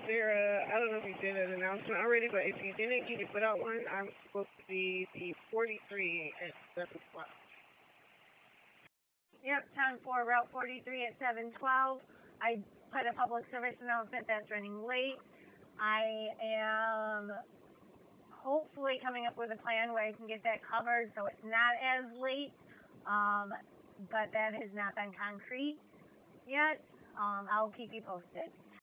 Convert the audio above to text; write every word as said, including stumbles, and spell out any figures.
there a, I don't know if you did an announcement already, but if you didn't, can you put out one? I'm supposed to be the forty-three at seven o'clock. Yep, time for Route forty-three at seven twelve. I put a public service announcement that's running late. I am hopefully coming up with a plan where I can get that covered so it's not as late, um, but that has not been concrete yet. Um, I'll keep you posted.